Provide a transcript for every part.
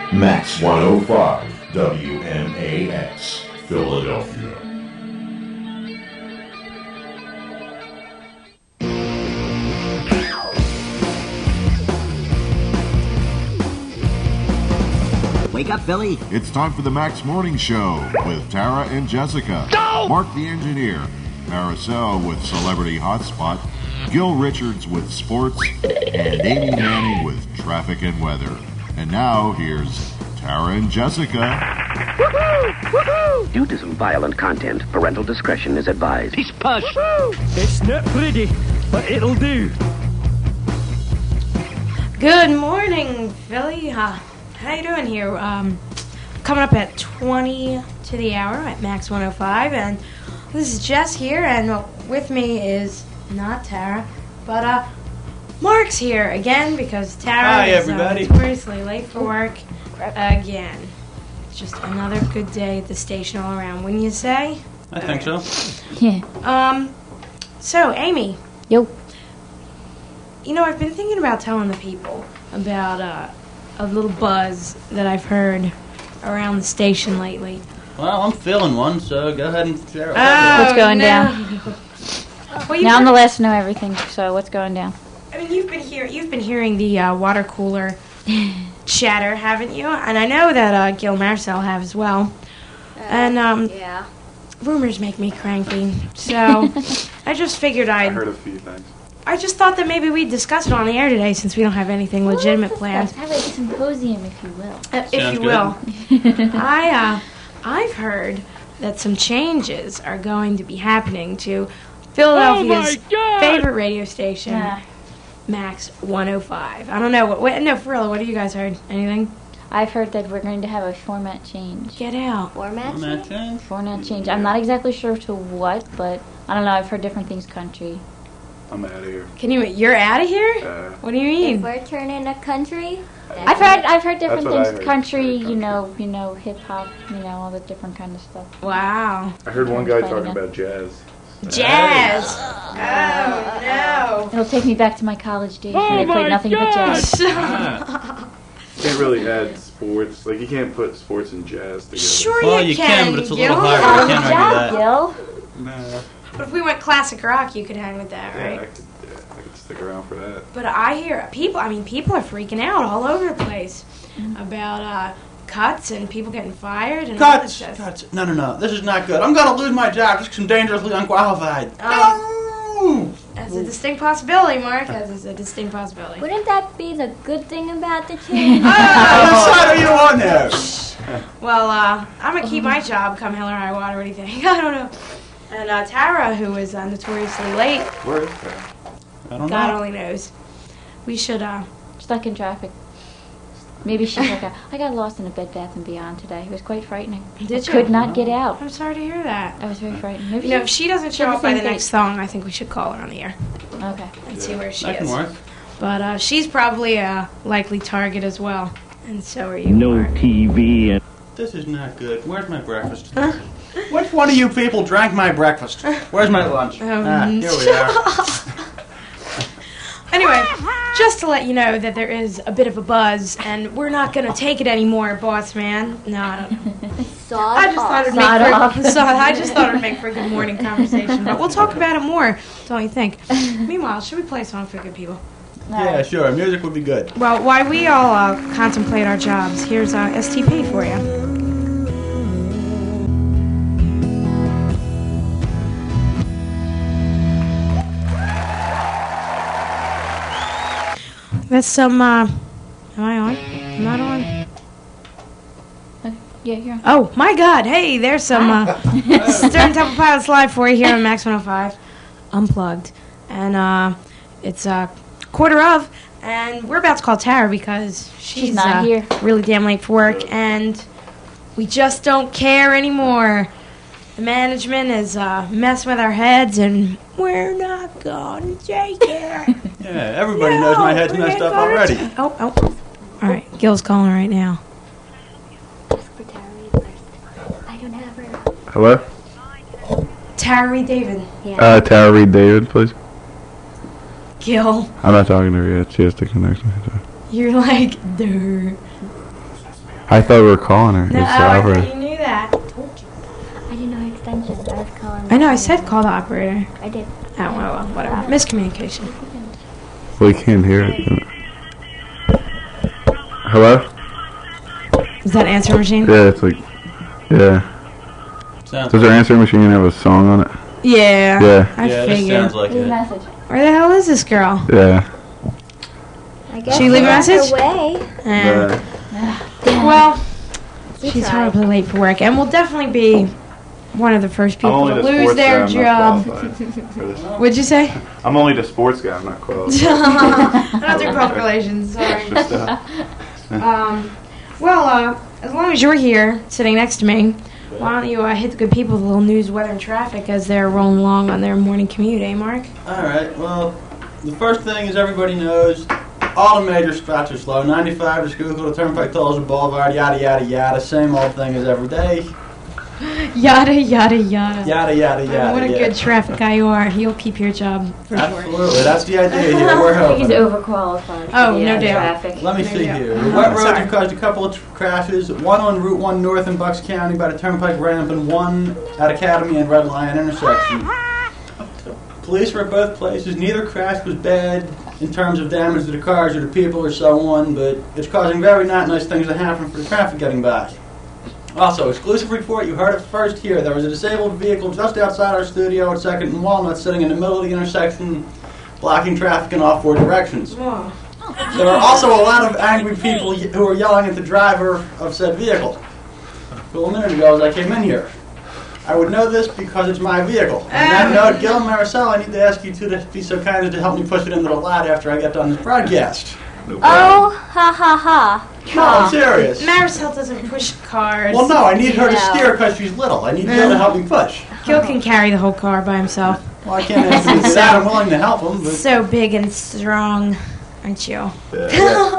Max 105 WMAX, Philadelphia. Wake up, Philly. It's time for the Max Morning Show with Tara and Jessica. Go! Mark the Engineer, Maricel with Celebrity Hotspot, Gil Richards with Sports, and Amy Manning with Traffic and Weather. And now, here's Tara and Jessica. Woohoo! Woohoo! Due to some violent content, parental discretion is advised. Pish posh! It's not pretty, but it'll do. Good morning, Philly. How you doing here? Coming up at 20 to the hour at Max 105, and this is Jess here, and with me is not Tara, but Mark's here again because Tara is notoriously late for work again. It's just another good day at the station all around, wouldn't you say? I think so. Yeah. So, Amy. Yo. You know, I've been thinking about telling the people about a little buzz that I've heard around the station lately. Well, I'm feeling one, so go ahead and share it. What's going down? Well, now I'm the last to know everything, so what's going down? I mean, you've been hearing the water cooler chatter, haven't you? And I know that Gil Marcel have as well. And yeah. Rumors make me cranky, so I just figured I heard a few things. I just thought that maybe we'd discuss it on the air today since we don't have anything legitimate planned. Have a symposium, if you will. If you will. I've heard that some changes are going to be happening to Philadelphia's favorite radio station, Max 105. I don't know. No, for real, what have you guys heard? Anything? I've heard that we're going to have a format change. Get out. Format change? Format change. I'm not exactly sure to what, but I don't know. I've heard different things country. I'm out of here. You're out of here? What do you mean? If we're turning a country? I've heard different things. Heard. Country, you know, hip hop, all the different kind of stuff. Wow. I heard one guy talking about jazz. Jazz. Oh no. It'll take me back to my college days when they played nothing but jazz. You can't really add sports. Like, you can't put sports and jazz together. Sure well, you can, but it's a little Gil. harder. You can't argue that. Gil. Nah. But if we went classic rock, you could hang with that, right? Yeah, I could stick around for that. But I hear people are freaking out all over the place about cuts and people getting fired and all this stuff. Cuts. No. This is not good. I'm going to lose my job just because I'm dangerously unqualified. No! That's a distinct possibility, Mark. That is a distinct possibility. Wouldn't that be the good thing about the change? What side are you on there? Well, I'm going to keep my job come hell or high water. What do you think? I don't know. And Tara, who is notoriously late. Where is Tara? I don't God know. only knows. We should, Stuck in traffic. Maybe she's like, I got lost in a Bed Bath & Beyond today. It was quite frightening. Did you? Could not get out. I'm sorry to hear that. I was very frightened. Maybe If she doesn't show up by the next date. song, I think we should call her on the air. Okay. And see where she That can is. work. But she's probably a likely target as well. And so are you, No Mark. TV. This is not good. Where's my breakfast? Which one of you people drank my breakfast? Where's my lunch? Here we are. Anyway, just to let you know that there is a bit of a buzz, and we're not going to take it anymore, boss man. No, I don't know. I just thought it'd make for a good morning conversation, but we'll talk about it more, don't you think? Meanwhile, should we play a song for good people? Yeah, sure. Music would be good. Well, while we all contemplate our jobs, here's STP for you. That's some, am I on? I'm not on? Yeah, you're on. Oh, my God. Hey, there's some Stern Temple Pilots live for you here on Max 105, Unplugged. And it's quarter of, and we're about to call Tara because she's not here. Really damn late for work, and we just don't care anymore. The management is messing with our heads, and we're not going to take it. Yeah, everybody knows my head's messed up already. Oh. All right, Gil's calling right now. Ask for Tara Reid first. I don't have her. Hello? Tara Reid David. Yeah. Tara Reid David, please. Gil, I'm not talking to her yet. She has to connect me. you're like, duh. I thought we were calling her. No, It's the I operator. thought you knew that. I didn't know her extension. I was calling. I know, I said call the operator. I did. Oh, well, whatever. Miscommunication. We can't hear it. Hello? Is that answer machine? Yeah, it's like, yeah. Sounds Does our answering machine have a song on it? Yeah. Yeah. I yeah, figured. this sounds like Leave a it. message. Where the hell is this girl? Yeah. I guess She leave a we're on her message? way. Well, We she's tried. horribly late for work, and will definitely be one of the first I'm people only to the lose sports guy. their I'm job. not qualified for this. What'd you say? I'm only the sports guy. I'm not qualified. I don't do public relations. Sorry. Extra stuff. As long as you're here, sitting next to me, why don't you hit the good people with a little news, weather, and traffic as they're rolling along on their morning commute, eh, Mark? All right. Well, the first thing is everybody knows all the major spots are slow. 95 to Schuylkill, the Turnpike tolls the Boulevard, yada yada yada. Same old thing as every day. Yada, yada, yada. Yada yada yada. What a yeah. good traffic guy you are. You'll keep your job for sure. Absolutely, that's the idea here. We're hoping. He's overqualified. Oh, for the, no doubt. Traffic. Let me There see you go. here. The wet roads Sorry. have caused a couple of crashes. One on Route 1 North in Bucks County by the Turnpike ramp, and one at Academy and Red Lion intersection. Police were at both places. Neither crash was bad in terms of damage to the cars or the people or so on, but it's causing very not nice things to happen for the traffic getting by. Also, exclusive report, you heard it first here. There was a disabled vehicle just outside our studio at 2nd and Walnut sitting in the middle of the intersection, blocking traffic in all four directions. Whoa. There are also a lot of angry people who are yelling at the driver of said vehicle. Well, a minute ago as I came in here. I would know this because it's my vehicle. On that note, Gil Maricel, I need to ask you two to be so kind as to help me push it into the lot after I get done this broadcast. No problem. Oh, ha ha ha. No, I'm serious. Marisol doesn't push cars. Well, no, I need her to No. steer because she's little. I need Gil to help me push. Gil can carry the whole car by himself. Well, I can't ask him to do that. I'm willing to help him, but So big and strong, aren't you? that's,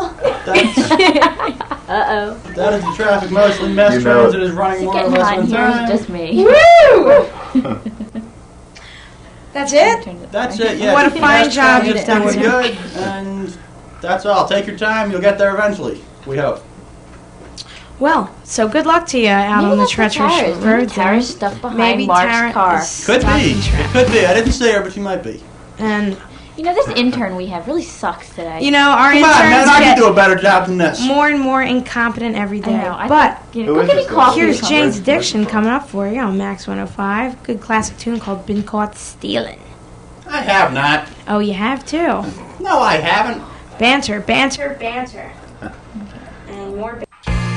Uh-oh. that is the traffic mostly. Mass You know transit is running more or Getting less hot in on here. time. It's just me. Woo! That's it? That's it, yeah. What a fine Mass job transit you've done, is Tim. good, and that's all. Take your time. You'll get there eventually. We hope. Well, so good luck to you out on the treacherous roads. Maybe Tara's stuck behind Mark's Tara car. is Could stuck be. in It traffic. could be. I didn't see her, but she might be. And, You know, this intern we have really sucks today. you know, our Come on, man. interns I can get do a better job than this. more and more incompetent every I day. know. I But think, Who go is get me this guy? coffee. here's or something. Jane's Where's Addiction the coming up for you on Max 105. Good classic tune called Been Caught Stealing. I have not. Oh, you have too. No, I haven't. Banter, banter, banter. And more banter.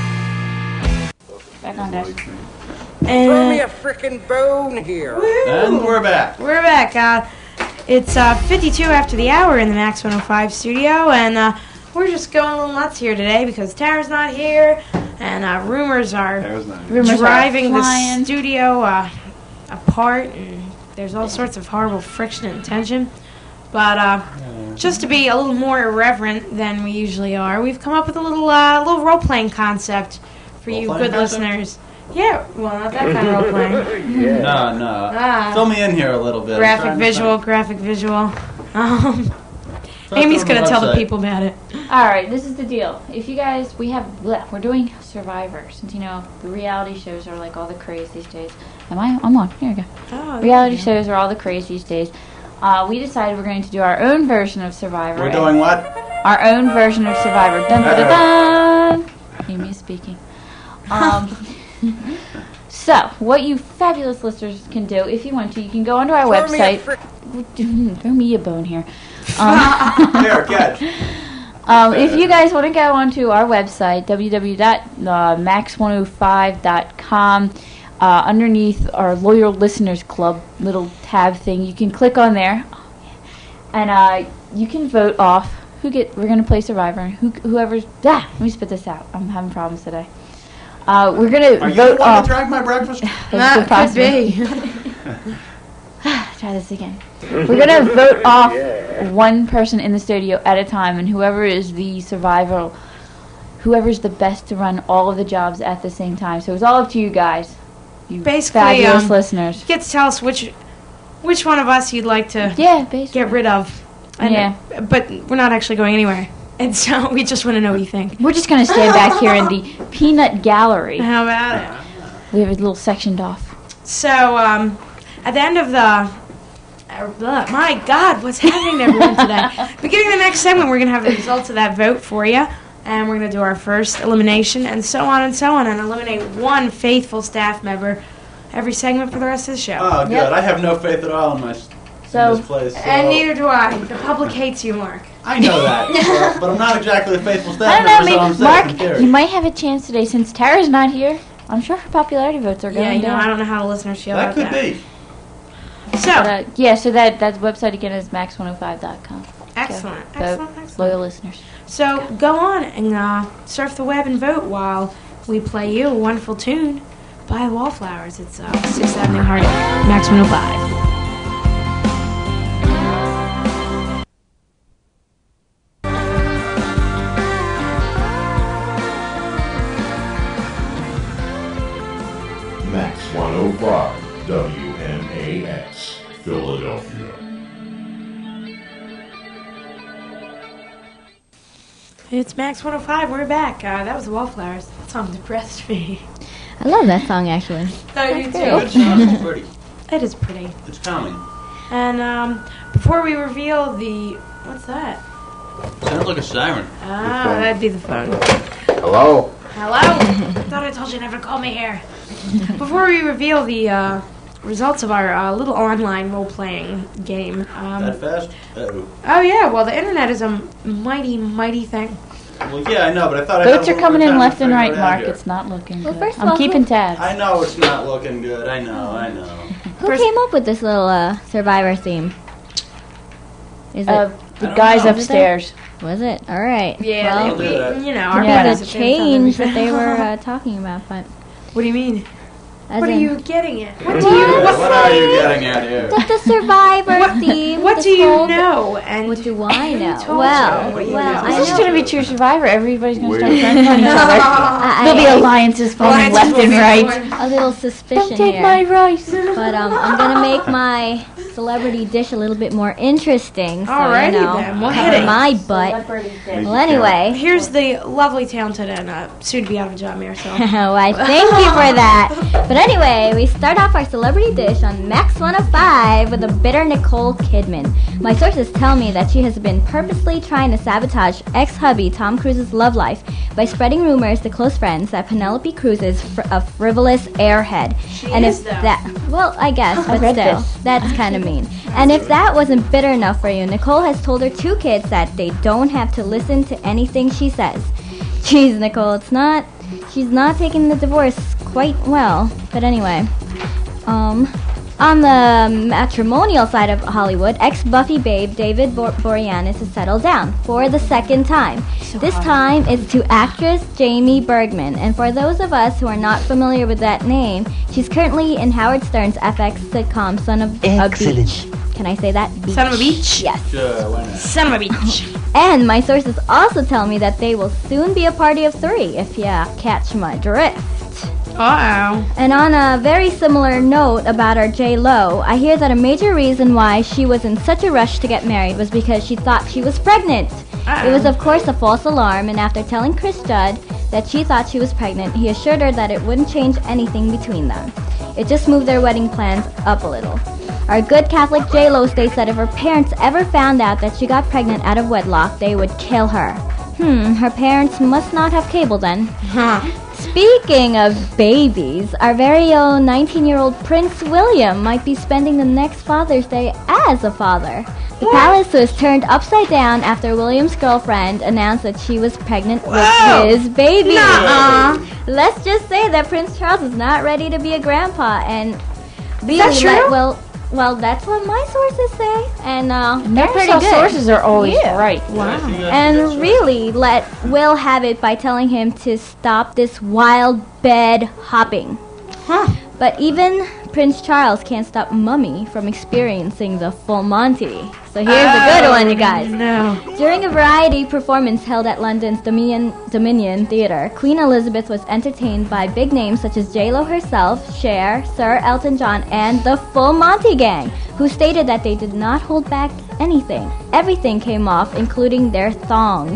Back on, guys. And frickin' bone here. And we're back. we're back. It's 52 after the hour in the Max 105 studio, and we're just going a little nuts here today because Tara's not here, and rumors are Tara's not here. Rumors are driving the flying. studio apart, and there's all sorts of horrible friction and tension. But just to be a little more irreverent than we usually are, we've come up with a little role-playing concept for you Role-playing good concept? listeners. Yeah, well, not that kind of role-playing. No. Ah. Fill me in here a little bit. Graphic visual. Amy's gonna tell the people about it. All right, this is the deal. If you guys, we're doing Survivor, since you know the reality shows are like all the craze these days. I'm on. Here we go. Oh, Reality shows are all the craze these days. We decided we're going to do our own version of Survivor. We're doing what? Our own version of Survivor. Dun dun dun. dun. Amy is speaking. So, what you fabulous listeners can do, if you want to, you can go onto our website. Throw me a bone here. Here, catch. If you guys want to go onto our website, www.max105.com, underneath our Loyal Listeners Club little tab thing, you can click on there, and you can vote off we're going to play Survivor. Whoever's... let me spit this out. I'm having problems today. We're going to Are you vote the one off... that drank my breakfast? That could be. Try this again. We're going to vote off one person in the studio at a time, and whoever is the survivor, whoever's the best to run all of the jobs at the same time. So it's all up to you guys. You Basically, fabulous listeners. You get to tell us which one of us you'd like to basically. get rid of. And, Yeah. But we're not actually going anywhere. And so we just want to know what you think. We're just going to stand back here in the peanut gallery. How about it? We have a little sectioned off. So, at the end of the... my God, what's happening to everyone today? Beginning of the next segment, we're going to have the results of that vote for you. And we're going to do our first elimination and so on, and eliminate one faithful staff member every segment for the rest of the show. Oh, good. Yep. I have no faith at all in this place. So. And neither do I. The public hates you, Mark. I know that, but I'm not exactly a faithful staff I don't know, member, Mark, you might have a chance today since Tara's not here. I'm sure her popularity votes are going down. I don't know how the listeners feel about that. That could be. So, so that website again is max105.com. Excellent, so, excellent. Loyal listeners. So go on and surf the web and vote while we play you a wonderful tune by Wallflowers. It's 6th Avenue Harding, Max 105. Max 105 WMAX, Philadelphia. It's Max 105. We're back. That was the Wallflowers. That song depressed me. I love that song, actually. I do too. It's pretty. It is pretty. It's calming. And before we reveal the... What's that? Sounds like a siren. That'd be the phone. Hello? Hello? Thought I told you never to call me here. Before we reveal the results of our little online role-playing game. That fast? Uh-oh. Oh, yeah. Well, the internet is a mighty, mighty thing. Well, yeah, I know, but I thought Votes are coming in left and right, Mark. Here. It's not looking good. First of I'm all, keeping tabs. I know it's not looking good. I know. Who came up with this little Survivor theme? Is it the guys upstairs? Was it? All right. Yeah, well, our the change that they were talking about, but what do you mean? What are you getting at? What are you getting at here? The Survivor theme. What do you know? And what do I know? Well, this is going to be true Survivor. Everybody's going to start friends on each other. There'll be alliances forming left and right. A little suspicion Don't take here. my rice. But I'm going to make my celebrity dish a little bit more interesting. So, Alrighty then. We'll hit it. My butt. Well, anyway. Here's the lovely, talented, and soon-to-be out of a job, Marisol. Why, thank you for that. But anyway, we start off our celebrity dish on Max 105 with a bitter Nicole Kidman. My sources tell me that she has been purposely trying to sabotage ex-hubby Tom Cruise's love life by spreading rumors to close friends that Penelope Cruz is a frivolous airhead. And if that, well, I guess, but still, that's kind of mean. And if that wasn't bitter enough for you, Nicole has told her 2 kids that they don't have to listen to anything she says. Jeez, Nicole, she's not taking the divorce quite well. But anyway, on the matrimonial side of Hollywood, ex-Buffy babe David Boreanaz has settled down for the second time. This time it's to actress Jamie Bergman. And for those of us who are not familiar with that name, she's currently in Howard Stern's FX sitcom Son of a Beach. Can I say that? Beach. Son of a Beach? Yes. Sure, why not? Son of a Beach. And my sources also tell me that they will soon be a party of 3, if you catch my drift. Uh-oh. And on a very similar note about our J-Lo, I hear that a major reason why she was in such a rush to get married was because she thought she was pregnant. Uh-oh. It was, of course, a false alarm, and after telling Chris Judd that she thought she was pregnant, he assured her that it wouldn't change anything between them. It just moved their wedding plans up a little. Our good Catholic J-Lo states that if her parents ever found out that she got pregnant out of wedlock, they would kill her. Her parents must not have cable then. Huh. Speaking of babies, our very own 19-year-old Prince William might be spending the next Father's Day as a father. The palace was turned upside down after William's girlfriend announced that she was pregnant with his baby. Nuh-uh. Let's just say that Prince Charles is not ready to be a grandpa, and is that true? Well, that's what my sources say, and they're pretty good. Sources are always right. Wow. And really let Will have it by telling him to stop this wild bed hopping. Huh. But even Prince Charles can't stop Mummy from experiencing the full Monty. So here's a good one, you guys. No. During a variety performance held at London's Dominion Theatre, Queen Elizabeth was entertained by big names such as J-Lo herself, Cher, Sir Elton John, and the Full Monty Gang, who stated that they did not hold back anything. Everything came off, including their thongs.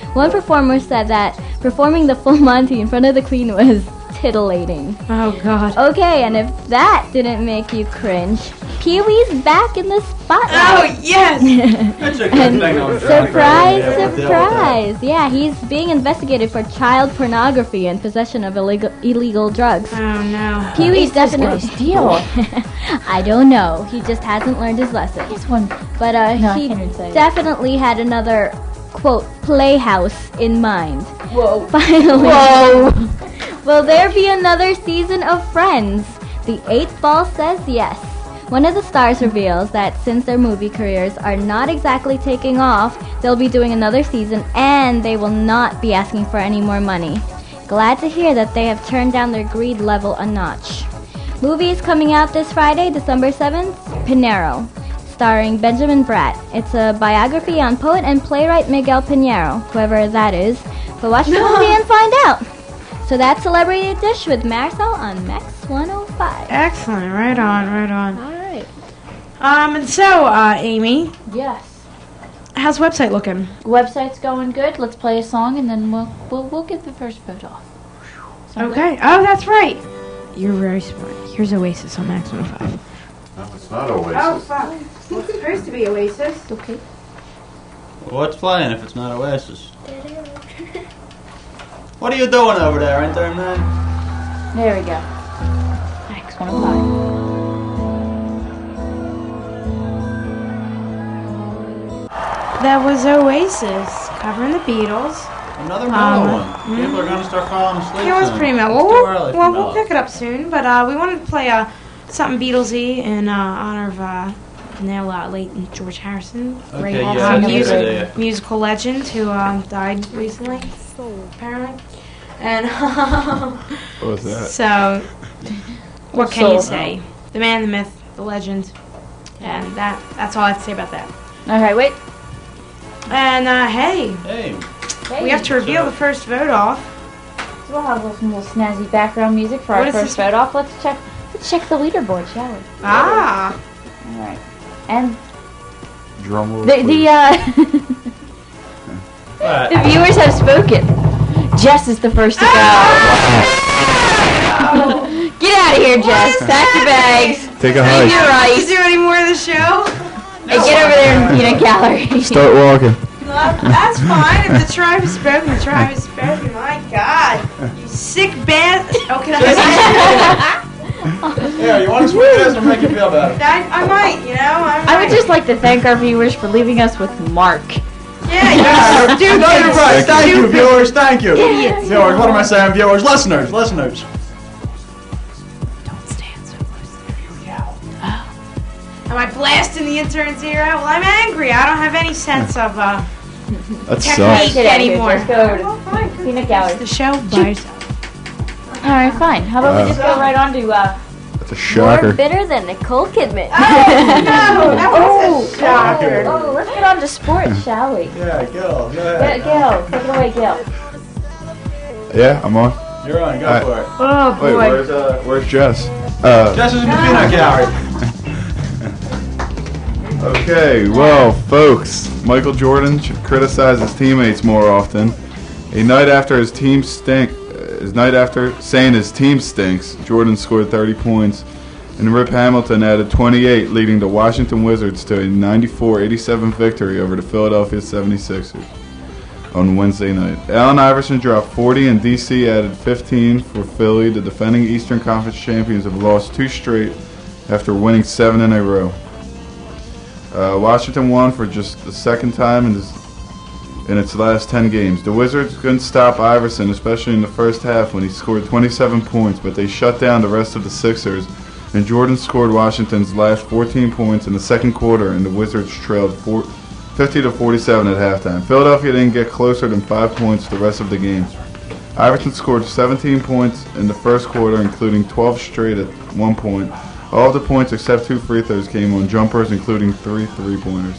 One performer said that performing the full Monty in front of the Queen was titillating. Oh, God. Okay, and if that didn't make you cringe, Pee-wee's back in the spotlight. Oh, yes! That's a good thing. Surprise! Yeah, he's being investigated for child pornography and possession of illegal drugs. Oh, no. Pee-wee's definitely... deal? I don't know. He just hasn't learned his lesson. Here's one. But he definitely had another, quote, playhouse in mind. Whoa. Finally. Whoa. Will there be another season of Friends? The 8th Ball says yes. One of the stars reveals that since their movie careers are not exactly taking off, they'll be doing another season and they will not be asking for any more money. Glad to hear that they have turned down their greed level a notch. Movies coming out this Friday, December 7th, Pinero, starring Benjamin Bratt. It's a biography on poet and playwright Miguel Pinheiro, whoever that is. So watch the movie and find out. So that's Celebrity Dish with Marisol on Max 105. Excellent. Right on, right on. All right. And so, Amy, Yes. how's the website looking? Website's going good. Let's play a song and then we'll get the first vote off. Sound Okay. Oh, that's right. You're very smart. Here's Oasis on Max 105. No, it's not Oasis. Oh, fuck. Well, it's supposed to be Oasis. Okay. What's playing if it's not Oasis? What are you doing over there, intern man? There we go. Max 105. That was Oasis covering the Beatles. Another mellow one. People are going to start falling asleep. It was soon. pretty mellow. It's too early for We'll mellow. pick it up soon, but we wanted to play something Beatlesy in honor of now late George Harrison, Okay, great yeah, that's a good idea. musical legend who died recently, apparently. And What was that? so, what can So- you say? The man, the myth, the legend, and that's all I have to say about that. All right, wait. And hey, Hey. we have to reveal the first vote off. So we'll have some little snazzy background music for What our is first this? vote off. Let's check the leaderboard, shall we? Ah, All right. And Drum roll, the please. What? the viewers have spoken. Jess is the first to go. Get out of here, Jess. Pack your bags. Take a Eat hike. your to rice. do any more of the show? And get over there in the peanut gallery. Start walking. That's fine. If the tribe has spoken, the tribe has spoken. My God, you sick band. Okay, Yeah, you want to switch this or make you feel better? I might, you know. I would just like to thank our viewers for leaving us with Mark. Yeah, No, you're right. Thank you, viewers. Thank you. Idiots. Viewers, what am I saying? Viewers, listeners. Listeners. Don't stand so close to the Am I blasting the intern's ear out? Well, I'm angry. I don't have any sense of That technique sucks. Get out of here, anymore. Jess. Go to the peanut gallery. The show by yourself. All right, fine. How about we just go right on to That's a More shocker. bitter than Nicole Kidman. No, that was a shocker. Oh, let's get on to sports, shall we? Yeah, Gil. Go Yeah, ahead. Gil, take it away, Gil. Yeah, I'm on. You're on. Go Alright. for it. Oh Wait, boy. where's Jess? Jess is in the peanut gallery. Okay, well, folks, Michael Jordan should criticize his teammates more often. A night after saying his team stinks, Jordan scored 30 points, and Rip Hamilton added 28, leading the Washington Wizards to a 94-87 victory over the Philadelphia 76ers on Wednesday night. Allen Iverson dropped 40, and DC added 15 for Philly. The defending Eastern Conference champions have lost 2 straight after winning 7 in a row. Washington won for just the second time in its last 10 games. The Wizards couldn't stop Iverson, especially in the first half when he scored 27 points, but they shut down the rest of the Sixers, and Jordan scored Washington's last 14 points in the second quarter, and the Wizards trailed 50-47 at halftime. Philadelphia didn't get closer than 5 points the rest of the game. Iverson scored 17 points in the first quarter, including 12 straight at 1 point. All of the points except 2 free throws came on jumpers, including 3 three-pointers.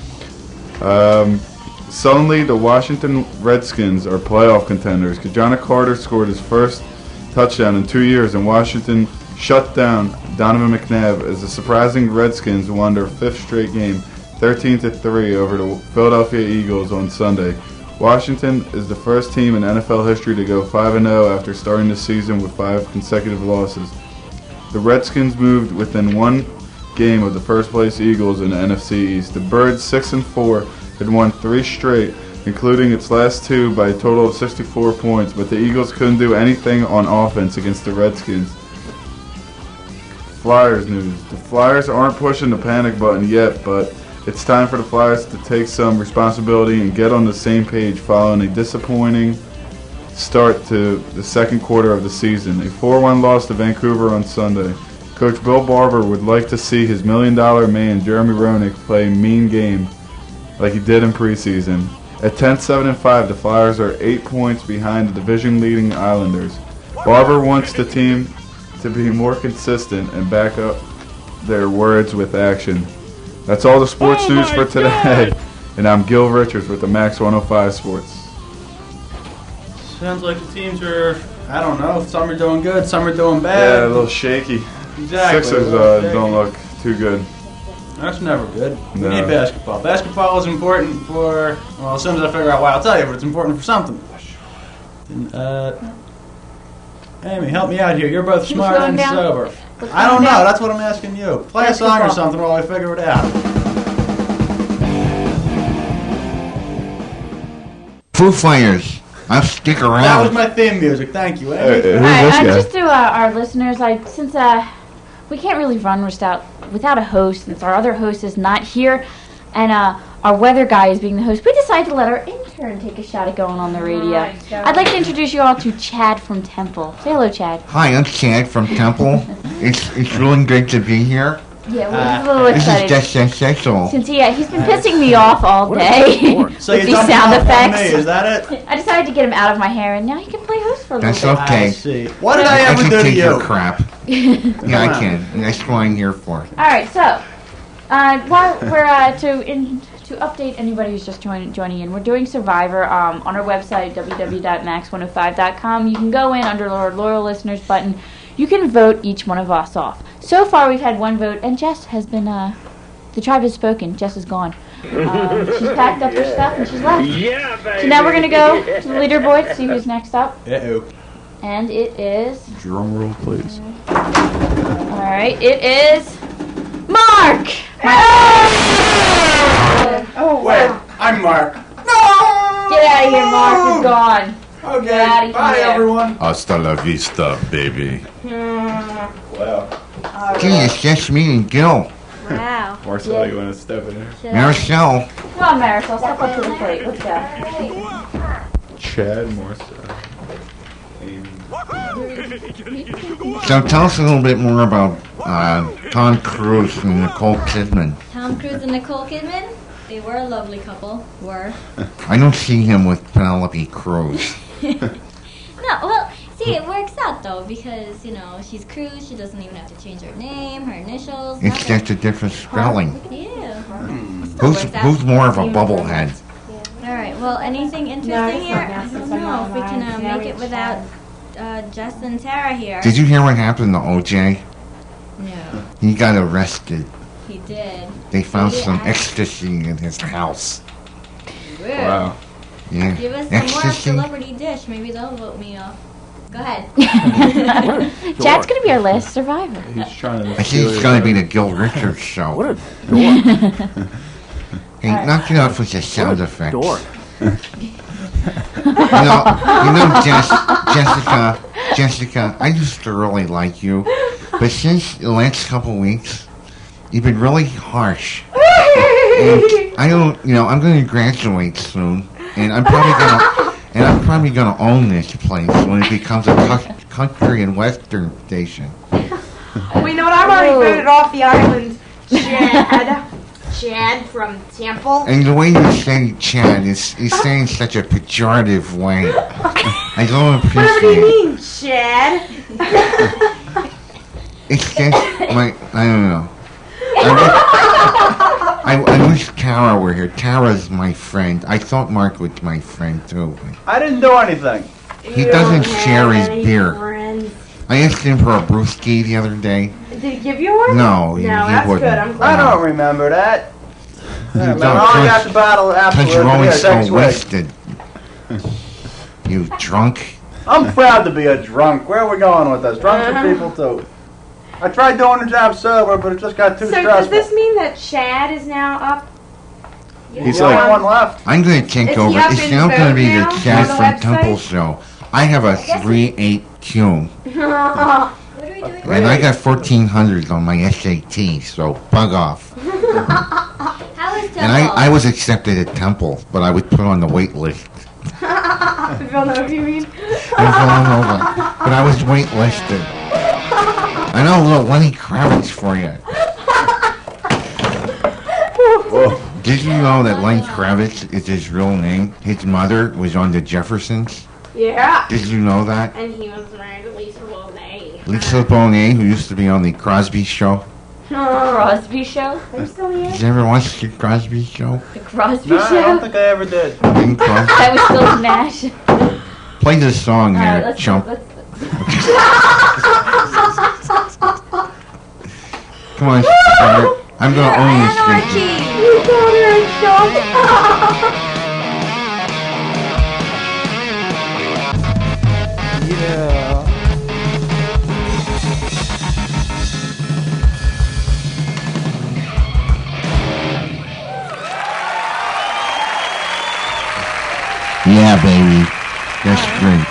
Suddenly, the Washington Redskins are playoff contenders. Kajana Carter scored his first touchdown in 2 years, and Washington shut down Donovan McNabb as the surprising Redskins won their 5th straight game, 13-3 over the Philadelphia Eagles on Sunday. Washington is the first team in NFL history to go 5-0 after starting the season with 5 consecutive losses. The Redskins moved within 1 game of the first-place Eagles in the NFC East. The Birds, 6-4, had won 3 straight, including its last 2 by a total of 64 points, but the Eagles couldn't do anything on offense against the Redskins. Flyers news. The Flyers aren't pushing the panic button yet, but it's time for the Flyers to take some responsibility and get on the same page following a disappointing start to the second quarter of the season. A 4-1 loss to Vancouver on Sunday. Coach Bill Barber would like to see his $1 million man Jeremy Roenick play a mean game like he did in preseason. At 10-7-5, the Flyers are 8 points behind the division-leading Islanders. Barber wants the team to be more consistent and back up their words with action. That's all the sports news for today. And I'm Gil Richards with the Max 105 Sports. Sounds like the teams are, I don't know, some are doing good, some are doing bad. Yeah, a little shaky. Exactly. Sixers don't look too good. That's never good. We No. need basketball. Basketball is important for, well, as soon as I figure out why, I'll tell you, but it's important for something. And, Amy, help me out here. You're both Keep smart going and down. sober. What's I don't going know. down? That's what I'm asking you. Play a song or Basketball. something while we figure it out. Foo Fighters. I'll stick around. That was my theme music. Thank you, Amy. Alright, just to our listeners, since we can't really run without a host, since our other host is not here, and our weather guy is being the host, we decided to let our intern take a shot at going on the radio. I'd like to introduce you all to Chad from Temple. Say hello, Chad. Hi, I'm Chad from Temple. It's really good to be here. Yeah, we're a little This excited. is just sensational. Since he's been pissing me off all day So with you these dumped sound it off on effects. me, is that it? I decided to get him out of my hair, and now he can play host for a That's little bit. okay. I see. What did I ever can do to take your you? crap. Yeah, I can. And that's what I'm here for. All right, so while we're to update anybody who's just joining in, we're doing Survivor on our website www.max105.com. You can go in under our loyal listeners button. You can vote each one of us off. So far, we've had 1 vote, and Jess has been. The tribe has spoken. Jess is gone. She's packed up her stuff and she's left. Yeah, baby. So now we're gonna go to the leaderboard to see who's next up. Uh-oh. And it is. Drum roll, please. All right, it is Mark. Oh, wait. I'm Mark. Get out of here, Mark. He's gone. Okay. Get out of Bye, here. everyone. Hasta la vista, baby. Well. Gee, it's just me and Gil. Wow. Marcel, you want to step in there? Marcel. Come on, Marisol, step up to the plate. Let's go. Chad, Marcel. So tell us a little bit more about Tom Cruise and Nicole Kidman. Tom Cruise and Nicole Kidman, they were a lovely couple. I don't see him with Penelope Cruz. No, well, see, it works out though because she's Cruz. She doesn't even have to change her name, her initials. It's nothing. just a different spelling. Yeah. Who's more of a bubblehead? All right. Well, anything interesting here? I don't know if we can make it without Jess and Tara here. Did you hear what happened to OJ? No. He got arrested. He did. They found Did he some act- ecstasy in his house. Good. Wow. Yeah. Give us some more Ecstasy. celebrity dish. Maybe they'll vote me off. Go ahead. Chad's gonna be our last survivor. He's trying to. I think it's going to be the Gil Richards show. What a Hey, knock it off with the sound effects. Jessica, I used to really like you, but since the last couple weeks, you've been really harsh. And I don't, I'm going to graduate soon, and I'm probably gonna own this place when it becomes a country and western station. We know what? I've already voted off the island. Chad from Temple. And the way you say Chad is saying such a pejorative way. I don't appreciate What do you it. mean, Chad? It's just I don't know. I wish Tara were here. Tara's my friend. I thought Mark was my friend too. I didn't do anything. He doesn't share his beer. Friends. I asked him for a brewski the other day. Did he give you one? No, he that's wouldn't. good. I'm I glad. don't remember that. I don't, remember. I only got the bottle of Because Absolute. you're always Here, take a so swig. wasted. You drunk? I'm proud to be a drunk. Where are we going with this? Drunks are people too. I tried doing the job sober, but it just got too So does stressful. this mean that Chad is now up? He's the like- only one left. I'm going to take Is he over. up It's in now going to be the vote now Chad on the from website? Temple show. I have a 3.8 and I got 1400 on my SAT, so bug off. How is Temple? And I was accepted at Temple, but I was put on the wait list. Villanova, you mean? I'm going over, but I was waitlisted. I know a little Lenny Kravitz for you. Did you know that Lenny Kravitz is his real name? His mother was on the Jeffersons. Yeah. Did you know that? And he was married to Lisa Bonet. Lisa Bonet, who used to be on the Crosby Show. Crosby Show? Are you still here? Did you ever watch the Crosby Show? The Crosby No, Show? I don't think I ever did. Bing Crosby? That was still Nash. Play the song Alright, there, let's chump. Come on, Stuart. I'm going to own this station. Yeah. Yeah, baby. That's great.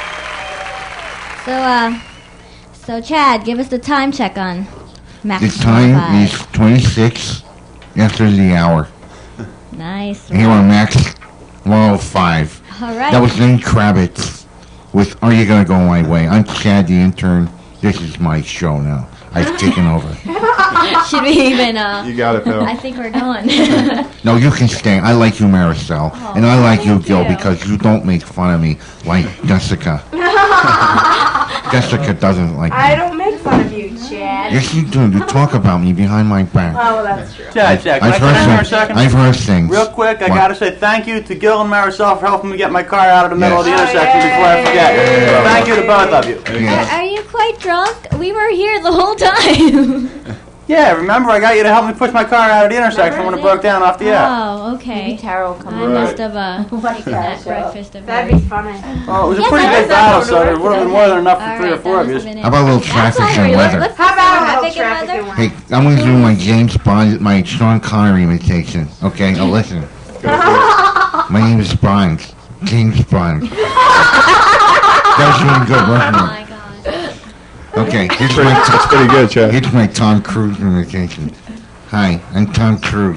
So Chad, give us the time check on Max. The time 105. is 26 after the hour. Nice. Here on Max 105. All right. That was Lenny Kravitz with Are You Gonna Go My Way? I'm Chad, the intern. This is my show now. I've taken over. Should we even? You got it, Bill. I think we're going. No, you can stay. I like you, Maricel. Oh, and I like you, thank Gil, you. because you don't make fun of me like Jessica. Jessica doesn't like me. I don't make fun of you, Chad. Yes, you do. You talk about me behind my back. Oh, that's true. Chad, can I I've come in here a heard second? things. I've heard things. Real quick, I What? gotta say thank you to Gil and Marisol for helping me get my car out of the middle of the Yes. intersection before I forget. Yeah. Thank you to both of you. Yes. Are you quite drunk? We were here the whole time. Yeah, remember I got you to help me push my car out of the intersection when it broke down off the app. Oh, okay. Maybe Tara will come I over. must have Like that show. breakfast of That'd be funny. Oh, it was a Yes, pretty I big was battle, at so there would have been more than enough for All 3 or right, 4 of that you. must have been it. How about a little traffic and weather? Let's How about a little traffic traffic and and weather? Hey, I'm going to do my James Bond, my Sean Connery imitation. Okay, now listen. My name is Bond. James Bond. That was really good, wasn't Oh it? my god. Okay, That's pretty good, Chad. here's my Tom Cruise imitation. Hi, I'm Tom Cruise.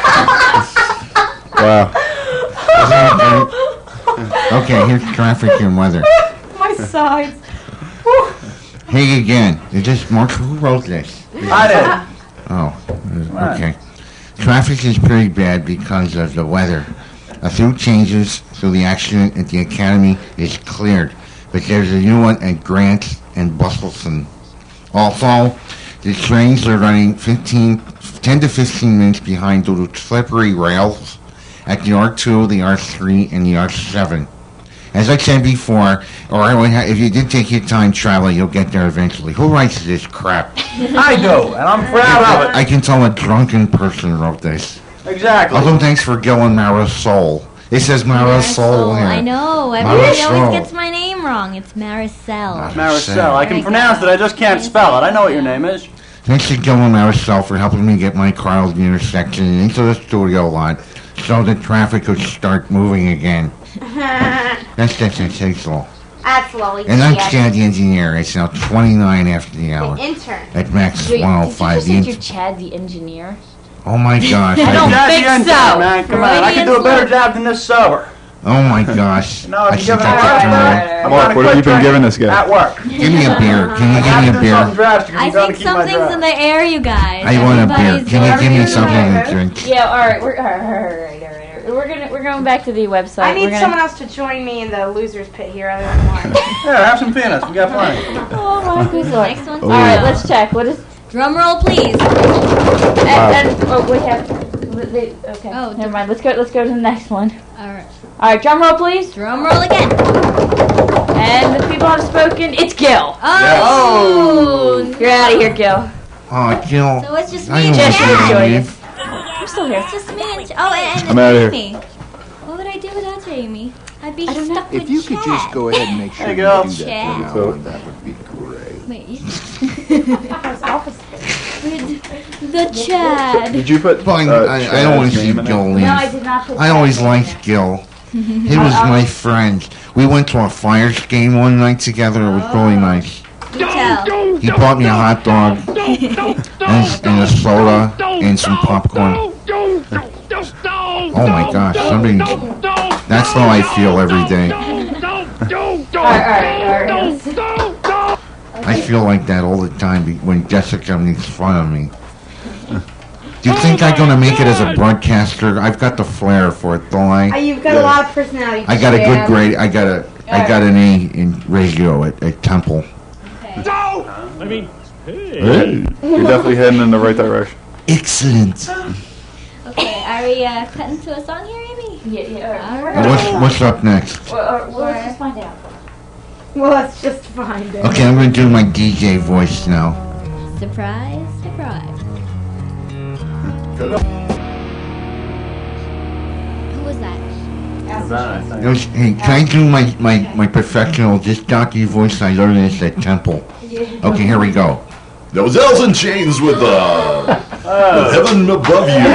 Wow. Okay, here's traffic and weather. My sides. Hey again. Is this Mark? Who wrote this? I did. Oh, okay. Traffic is pretty bad because of the weather. A few changes, so the accident at the Academy is cleared. But there's a new one at Grant and Busselson. Also, the trains are running 10 to 15 minutes behind due to slippery rails at the R2, the R3, and the R7. As I said before, if you did take your time traveling, you'll get there eventually. Who writes this crap? I do, and I'm proud of it. I can tell a drunken person wrote this. Exactly. Also, thanks for going Marisol. It says Marisol here. I know. Everybody Marisol. always gets my name wrong. It's Maricel. Marisol. I can There you pronounce go. it, I just can't spell it. I know what your name is. Thanks to Gil and Marisol for helping me get my car out of the intersection and into the studio lot so the traffic could start moving again. That's all. Absolutely. And I'm Chad the engineer. It's now 29 after the hour. The intern. At Max Wait, 105. did you The just say you're Chad the engineer? oh my gosh. I don't Chad the think intern, so. Man, come on, I can do a better job than this sober. Oh my gosh. No, I if you should give get it that a turned Mark, what have you been giving this guy? At work. Give me a beer. Can you give me a Something beer? drastic if I you don't think keep my something's job. in the air, you guys. I want a beer. Everybody's Can you give me going- something to drink? Yeah, all right. All right. We're going back to the website. I need We're gonna- someone else to join me in the loser's pit here other than Mark. Yeah, have some peanuts. We got plenty. Oh my goodness. Next one's All right, let's check. What is? Drum roll, please. We have. Okay. Oh, never mind. Let's go to the next one. All right. All right, drum roll, please. Drum roll again. And the people have spoken. It's Gil. Oh, You're out of here, Gil. Oh, Jill. So it's just me I and don't want Chad. to Join leave. I'm still here. It's just me and and I'm outta here. Jamie. What would I do without Jamie? I I'd be stuck with If you could just go ahead and make sure Hey, you girl. do that Chad. from now on, that would be great. Wait, you... the Chad. Did you put? Fine, I always see Gil leave. No, I did not put I always liked Gil. He was my friend. We went to a Flyers game one night together. It was really nice. You tell. He bought me a hot dog and a soda and some popcorn. Oh my gosh, somebody. That's how I feel every day. Alright. I feel like that all the time when Jessica makes fun of me. Do you think I'm gonna make it as a broadcaster? I've got the flair for it, don't I? You've got a lot of personality. I got a good grade. I got an A in radio at Temple. I mean, Hey. You're definitely heading in the right direction. Excellent. Okay, are we cutting to a song here, Amy? Yeah. Alright. What's up next? Well, let's just find out. Well, let's just find it. Okay, I'm gonna do my DJ voice now. Surprise, surprise. Who was that? Hey, can I do my professional disc jockey voice? I learned this at Temple. Okay, here we go. That was Alice in Chains with Heaven Above You.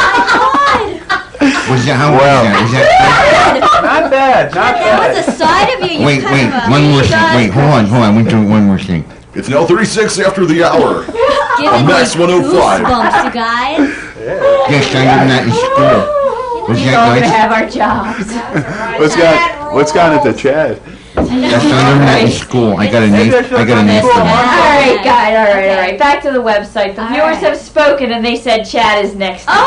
Was that how was that? Is that Not bad. Not That bad. was a side of you. You wait, kind of one more thing. Wait, hold on. We do one more thing. It's now 36 after the hour. giving On Max me 105. goosebumps, you guys. Yes, I learned that in school. Was We're all that gonna nice? have our jobs. What's got into Chad? Yes, I learned that in school. I got an A for that. Alright, guys, alright. Back to the website. The viewers have spoken and they said Chad is next to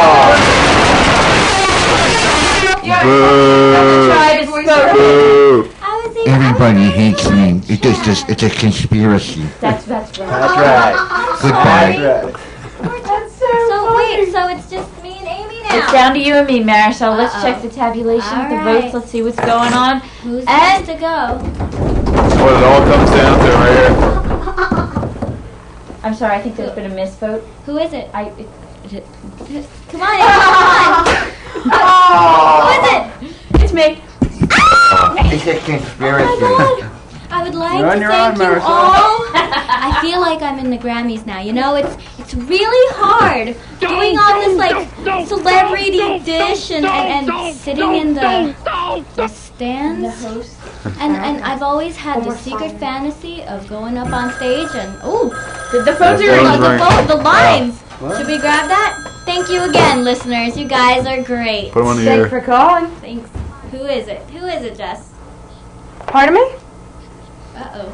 Boo! Everybody hates me. It's a conspiracy. That's right. Goodbye. So wait, so it's just me and Amy now. It's down to you and me, Marisol. Let's check the tabulation of the votes. Let's see what's going on. Who's next to go? That's what it all comes down to right here. I'm sorry, I think there's been a misvote. Who is it? Come Come on, Amy, come on. Who is it? It's me. It's a conspiracy. I would like You're on to your thank own, you Marisol. all. I feel like I'm in the Grammys now. You know, it's really hard doing all this like celebrity dish and sitting in the stands. The host. And I've always had the secret fantasy of going up on stage and the phones are ringing. The lines. Should we grab that? Thank you again, listeners. You guys are great. Put them on the Thanks for air. calling. Thanks. Who is it? Who is it, Jess? Pardon me? Uh-oh.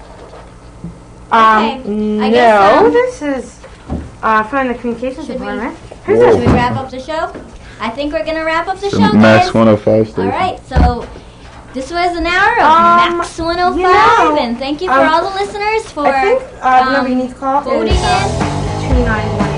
Okay, I guess, No, this is from the communications department. Who's Should we this? wrap up the show? I think we're going to wrap up the show, Max guys. 105 station. All right, so this was an hour of Max 105, you know, and thank you for all the listeners for I think nobody needs to call. voting in. 2918.